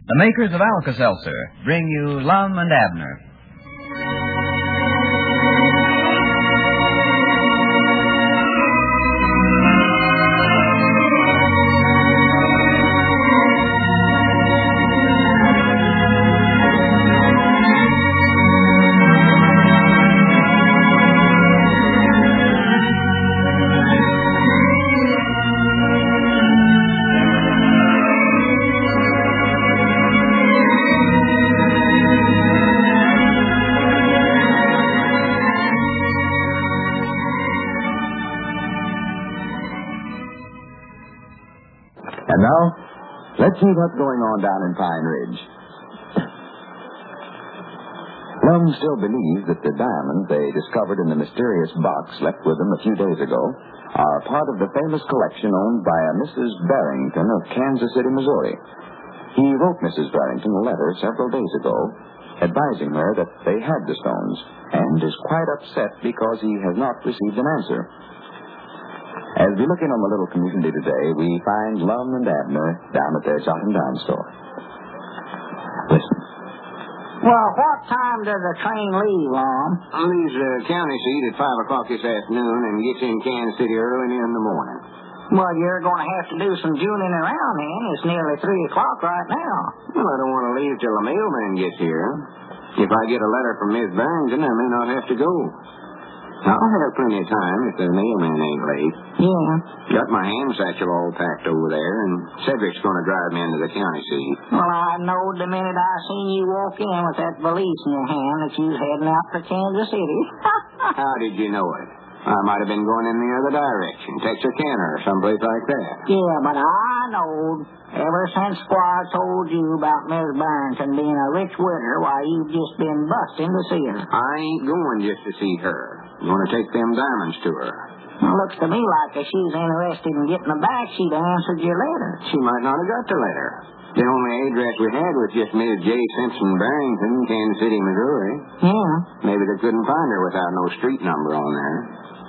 The makers of Alka-Seltzer bring you Lum and Abner. And now, let's see what's going on down in Pine Ridge. Lum still believes that the diamonds they discovered in the mysterious box left with them a few days ago are part of the famous collection owned by a Mrs. Barrington of Kansas City, Missouri. He wrote Mrs. Barrington a letter several days ago advising her that they had the stones and is quite upset because he has not received an answer. As we look in on the little community today, we find Lum and Abner down at their Jot and Dime store. Listen. Well, what time does the train leave, Lum? Leaves the county seat at 5 o'clock this afternoon and gets in Kansas City early in the morning. Well, you're going to have to do some juning around, then. It's nearly 3 o'clock right now. Well, I don't want to leave till the mailman gets here. If I get a letter from Miss Barrington, I may not have to go. I'll have plenty of time if the mailman ain't late. Yeah. Got my hand satchel all packed over there, and Cedric's going to drive me into the county seat. Well, I knowed the minute I seen you walk in with that valise in your hand that you was heading out for Kansas City. How did you know it? I might have been going in the other direction, Texarkana or someplace like that. Yeah, but I knowed ever since Squire told you about Miss Barrington being a rich widow, why you've just been busting to see her. I ain't going just to see her. I'm going to take them diamonds to her. Well, looks to me like if she's interested in getting them back, she'd have answered your letter. She might not have got the letter. The only address we had was just Miss J. Simpson Barrington, Kansas City, Missouri. Yeah. Maybe they couldn't find her without no street number on there.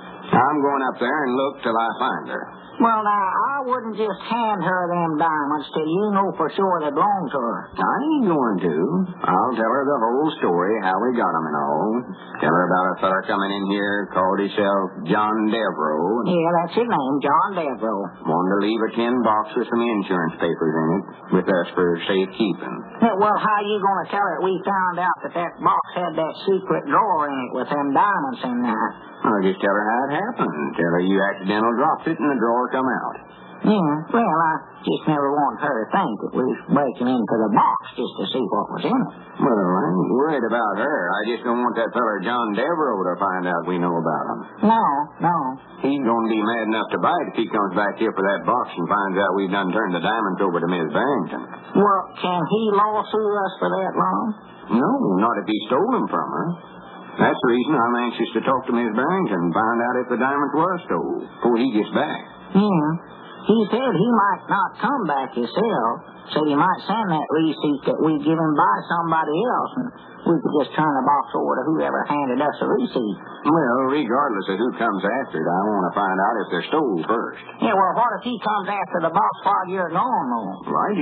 I'm going up there and look till I find her. Well, now, I wouldn't just hand her them diamonds till you know for sure they belong to her. I ain't going to. I'll tell her the whole story, how we got them and all. Tell her about a feller coming in here, called himself John Devereaux. Yeah, that's his name, John Devereaux. Wanted to leave a tin box with some insurance papers in it, with us for safekeeping. Yeah, well, how you going to tell her we found out that box had that secret drawer in it with them diamonds in there? I'll just tell her how it happened. Tell her you accidentally dropped it and the drawer come out. Yeah, well, I just never want her to think that we was breaking into the box just to see what was in it. Well, I ain't worried about her. I just don't want that feller John Devereaux to find out we know about him. No. He's going to be mad enough to bite if he comes back here for that box and finds out we've done turned the diamonds over to Miss Barrington. Well, can he lawsuit us for that long? No, not if he stole them from her. That's the reason I'm anxious to talk to Miss Barrington and find out if the diamonds were stole before he gets back. Yeah. He said he might not come back himself. Said he might send that receipt that we give him by somebody else, and we could just turn the box over to whoever handed us the receipt. Well, regardless of who comes after it, I want to find out if they're stole first. Yeah, well, what if he comes after the box while you're gone, though? Right.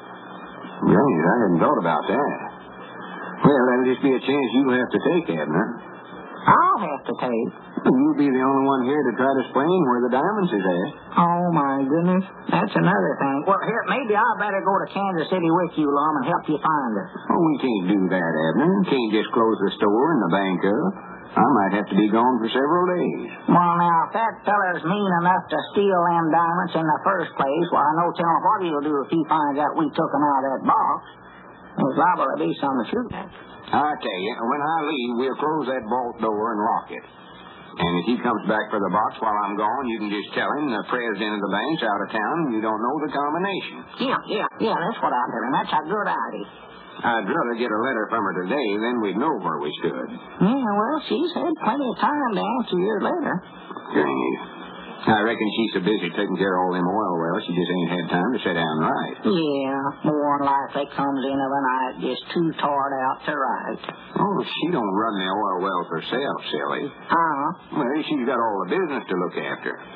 Right, I hadn't thought about that. Well, that'll just be a chance you'll have to take, Abner. I'll have to take. You'll be the only one here to try to explain where the diamonds is at. Oh, my goodness. That's another thing. Well, here, maybe I better go to Kansas City with you, Lum, and help you find her. Oh, we can't do that, Abner. Can't just close the store and the bank up. I might have to be gone for several days. Well, now, if that feller's mean enough to steal them diamonds in the first place, well, I know telling what he'll do if he finds out we took them out of that box. There's liable to be some shooting. I tell you, when I leave, we'll close that vault door and lock it. And if he comes back for the box while I'm gone, you can just tell him the president of the bank's out of town and you don't know the combination. Yeah, that's what I'll tell him. That's a good idea. I'd rather get a letter from her today, then we'd know where we stood. Yeah, well, she's had plenty of time to answer your letter. Great. I reckon she's so busy taking care of all them oil wells, she just ain't had time to sit down and write. Yeah, more than likely comes in of a night just too tired out to write. Oh, she don't run the oil wells herself, silly. Uh-huh. Well, she's got all the business to look after.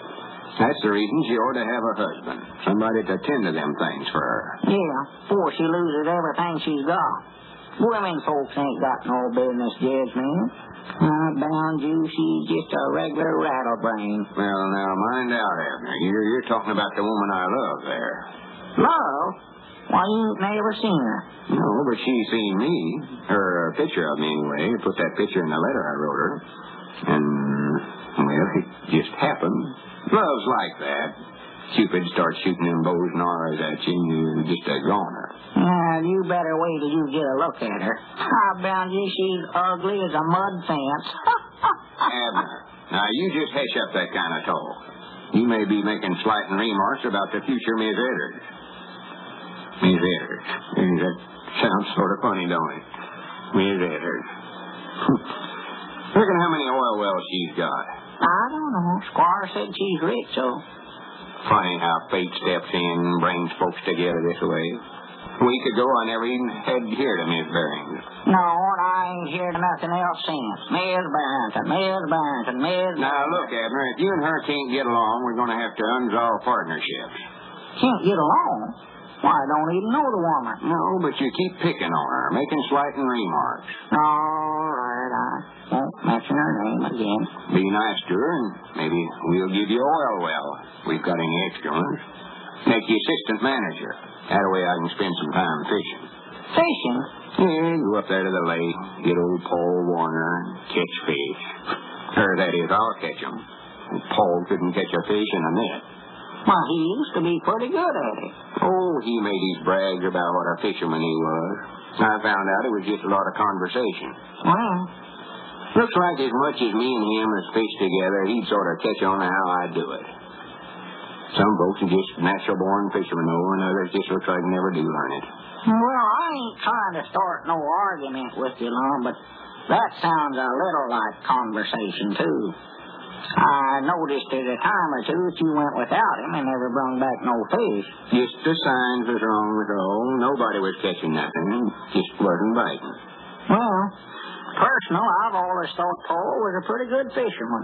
That's the reason she ought to have a husband. Somebody to tend to them things for her. Yeah, before she loses everything she's got. Women folks ain't got no business judgment. I bound you, she's just a regular rattlebrain. Well, now, mind out, Abner. You're talking about the woman I love there. Love? Why, you ain't never seen her. No, but she's seen me. Or a picture of me, anyway. Put that picture in the letter I wrote her. And, well, it just happened. Love's like that. Cupid starts shooting them bows and arrows at you, and you're just a goner. You better wait till you get a look at her. I bound you, she's ugly as a mud fence. Abner, now you just hush up that kind of talk. You may be making slighting remarks about the future Miss Eddard. Miss Eddard. That sounds sort of funny, don't it? Miss Eddard. Reckon how many oil wells she's got? I don't know. Squire said she's rich, so... Funny how fate steps in and brings folks together this way. A week ago, I never even had heard of Miss Barrington. No, and I ain't heard of nothing else since. Miss Barrington, Miss Barrington, Miss... Now, look, Abner, if you and her can't get along, we're going to have to unsolve partnerships. Can't get along? Why, I don't even know the woman. No, but you keep picking on her, making slighting remarks. All right, I won't mention her name again. Be nice to her, and maybe we'll give you oil well. We've got any extra ones. Make you assistant manager. That way I can spend some time fishing. Fishing? Yeah, go up there to the lake, get old Paul Warner, catch fish. Or that is, I'll catch 'em. Paul couldn't catch a fish in a net. Well, he used to be pretty good at it. Oh, he made his brags about what a fisherman he was. I found out it was just a lot of conversation. Well, looks like as much as me and him has fished together, he'd sort of catch on to how I do it. Some folks are just natural-born fishermen, though, and others just looks like never do learn it. well, I ain't trying to start no argument with you, Lum, but that sounds a little like conversation, too. I noticed at a time or two that you went without him and never brung back no fish. Just the signs was wrong with all. Nobody was catching nothing. Just wasn't biting. Well, personal, I've always thought Paul was a pretty good fisherman.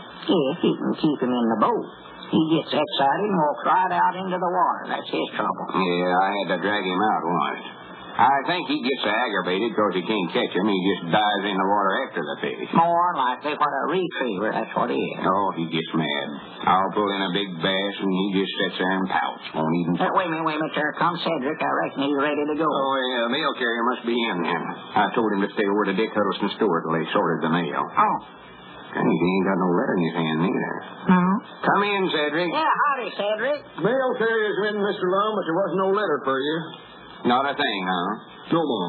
If you can keep him in the boat. He gets excited and walks right out into the water. That's his trouble. Yeah, I had to drag him out once. I think he gets aggravated because he can't catch him. He just dives in the water after the fish. More likely what a retriever, that's what he is. Oh, he gets mad. I'll pull in a big bass and he just sits there and pouts. Won't even... Wait a minute. There comes Cedric. I reckon he's ready to go. Oh, yeah, the mail carrier must be in then. I told him to stay over to Dick Huddleston's store till they sorted the mail. Oh. He ain't got no letter in his hand neither. Hmm? Come in, Cedric. Yeah, howdy, Cedric. Mail carrier's in, Mr. Lum, but there wasn't no letter for you. Not a thing, huh? No, Mom.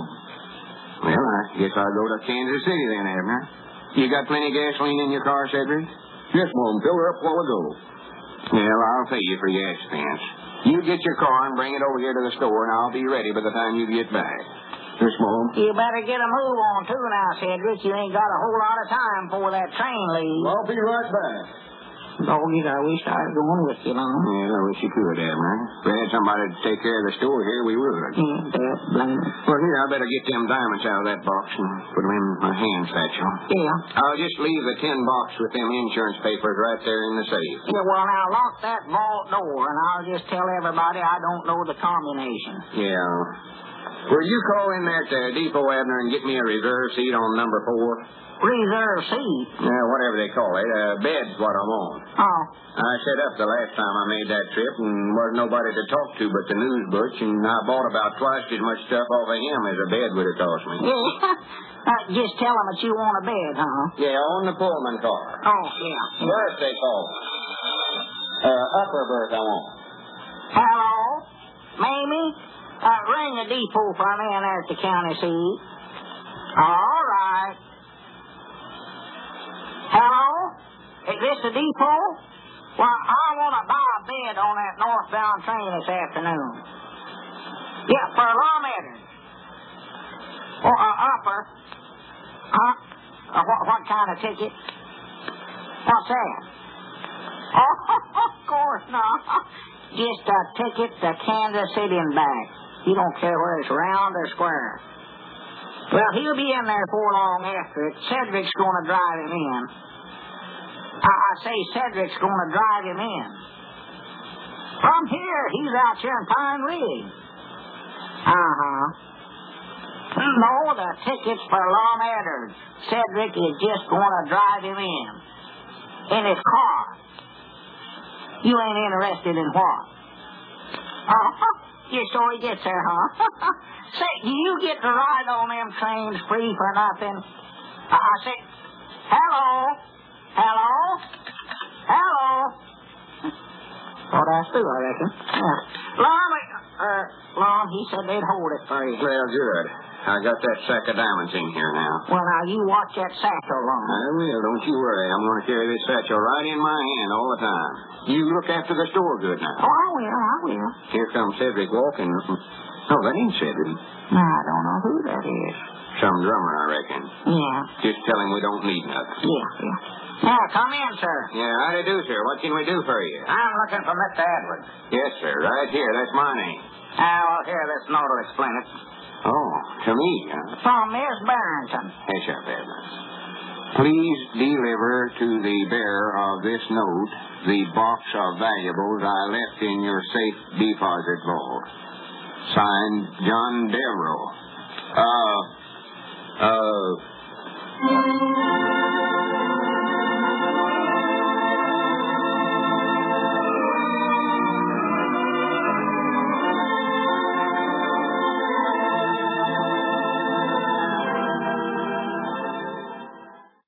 Well, I guess I'll go to Kansas City then, Abner. You got plenty of gasoline in your car, Cedric? Yes, Mom. Filled her up a while ago. Well, I'll pay you for your expense. You get your car and bring it over here to the store, and I'll be ready by the time you get back. Yes, Mom. You better get a move on, too, now, Cedric. You ain't got a whole lot of time before that train leaves. I'll be right back. Doggies, I wish I was going with you, Lum. Yeah, I wish you could, Abner. If we had somebody to take care of the store here, we would. Yeah, Dad, blame me. Well, here, I better get them diamonds out of that box and put them in my hand satchel. Yeah. I'll just leave the tin box with them insurance papers right there in the safe. Yeah, well, now, lock that vault door, and I'll just tell everybody I don't know the combination. Yeah. Will you call in there to Depot, Abner, and get me a reserve seat on number 4? Reserve seat? Yeah, whatever they call it. Bed's what I'm on. Oh. I set up the last time I made that trip, and wasn't nobody to talk to but the news butch, and I bought about twice as much stuff off of him as a bed would have cost me. Yeah. Just tell them that you want a bed, huh? Yeah, on the Pullman car. Oh, yeah. Berth, they call it. Upper berth I want. Hello? Mamie? Ring the depot for me and there's the county seat. All right. Hello? Is this the depot? Well, I want to buy a bed on that northbound train this afternoon. Yeah, for Lum Eddard. Or upper. Huh? What kind of ticket? What's that? Oh, of course not. Just a ticket to Kansas City and back. You don't care whether it's round or square. Well, he'll be in there before long after it. Cedric's going to drive him in. I say Cedric's going to drive him in. From here, he's out here in Pine Ridge. Uh-huh. No, the ticket's for Lon Edwards. Cedric is just going to drive him in his car. You ain't interested in what? Oh, you're sure he gets there, huh? Say, do you get to ride on them trains free for nothing? I say, hello? Hello? Hello? Well, that's true, I reckon. Yeah. Lon, he said they'd hold it for you. Well, good. I got that sack of diamonds in here now. Well, now, you watch that satchel, Lon. I will, don't you worry. I'm going to carry this satchel right in my hand all the time. You look after the store good now. Oh, I will. Here comes Cedric walking. Oh, that ain't Cedric. I don't know who that is. Some drummer, I reckon. Yeah. Just tell him we don't need nothing. Yeah. Now, come in, sir. Yeah, how do you do, sir? What can we do for you? I'm looking for Mr. Edwards. Yes, sir. Right here. That's my name. Well, here, this note will explain it. Oh, to me, huh? From Miss Barrington. Hush up, Edwards. Please deliver to the bearer of this note the box of valuables I left in your safe deposit vault. Signed, John Devereux.